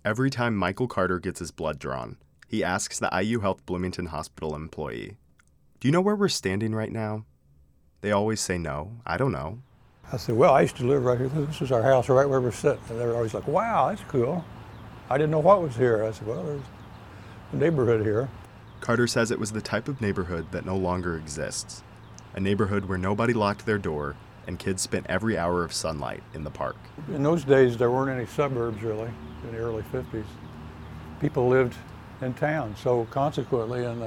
Every time Michael Carter gets his blood drawn, he asks the IU Health Bloomington Hospital employee, "Do you know where we're standing right now?" They always say no, I don't know. I said, well, I used to live right here. This is our house right where we're sitting. And they were always like, wow, that's cool. I didn't know what was here. I said, well, there's a neighborhood here. Carter says it was the type of neighborhood that no longer exists. A neighborhood where nobody locked their door and kids spent every hour of sunlight in the park. In those days, there weren't any suburbs really in the early 50s. People lived in town. So consequently, in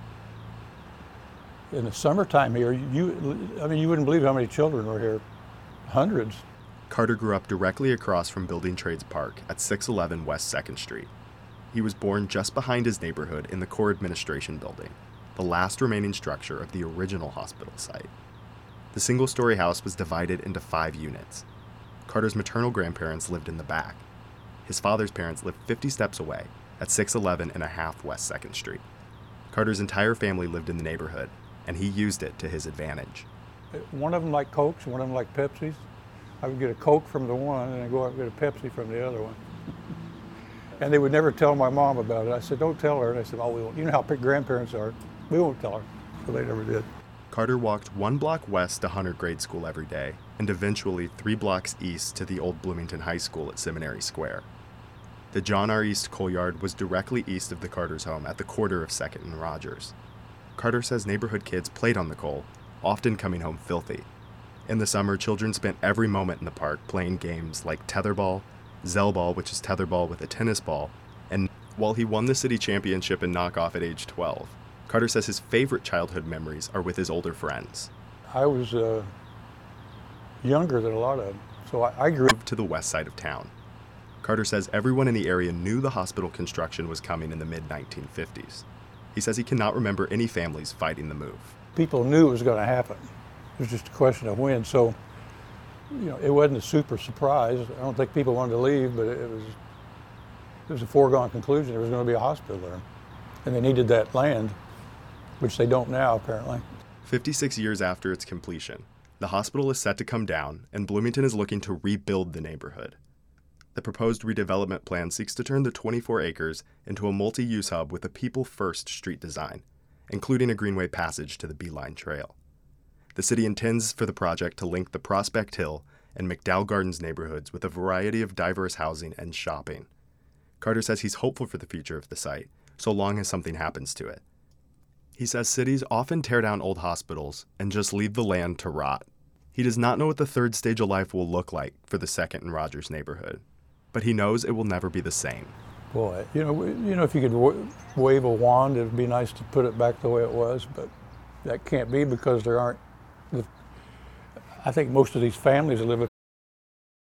the summertime here, you wouldn't believe how many children were here. Hundreds. Carter grew up directly across from Building Trades Park at 611 West 2nd Street. He was born just behind his neighborhood in the Corps Administration Building, the last remaining structure of the original hospital site. The single-story house was divided into 5 units. Carter's maternal grandparents lived in the back. His father's parents lived 50 steps away at 611 and a half West 2nd Street. Carter's entire family lived in the neighborhood, and he used it to his advantage. One of them liked Cokes, one of them liked Pepsis. I would get a Coke from the one and then go out and get a Pepsi from the other one. And they would never tell my mom about it. I said, don't tell her. And I said, oh, we won't. You know how grandparents are. We won't tell her. So they never did. Carter walked 1 block west to Hunter Grade School every day, and eventually 3 blocks east to the old Bloomington High School at Seminary Square. The John R. East coal yard was directly east of the Carter's home at the corner of 2nd and Rogers. Carter says neighborhood kids played on the coal, often coming home filthy. In the summer, children spent every moment in the park playing games like tetherball, Zellball, which is tetherball with a tennis ball, and while he won the city championship in knockoff at age 12, Carter says his favorite childhood memories are with his older friends. I was younger than a lot of them, so I grew up to the west side of town. Carter says everyone in the area knew the hospital construction was coming in the mid-1950s. He says he cannot remember any families fighting the move. People knew it was going to happen. It was just a question of when. So, it wasn't a super surprise. I don't think people wanted to leave, but it was a foregone conclusion there was going to be a hospital there. And they needed that land, which they don't now, apparently. 56 years after its completion, the hospital is set to come down, and Bloomington is looking to rebuild the neighborhood. The proposed redevelopment plan seeks to turn the 24 acres into a multi-use hub with a people-first street design, including a greenway passage to the Beeline Trail. The city intends for the project to link the Prospect Hill and McDowell Gardens neighborhoods with a variety of diverse housing and shopping. Carter says he's hopeful for the future of the site, so long as something happens to it. He says cities often tear down old hospitals and just leave the land to rot. He does not know what the third stage of life will look like for the 2nd and Rogers neighborhood, but he knows it will never be the same. Boy, if you could wave a wand, it'd be nice to put it back the way it was, but that can't be because there aren't. I think most of these families that live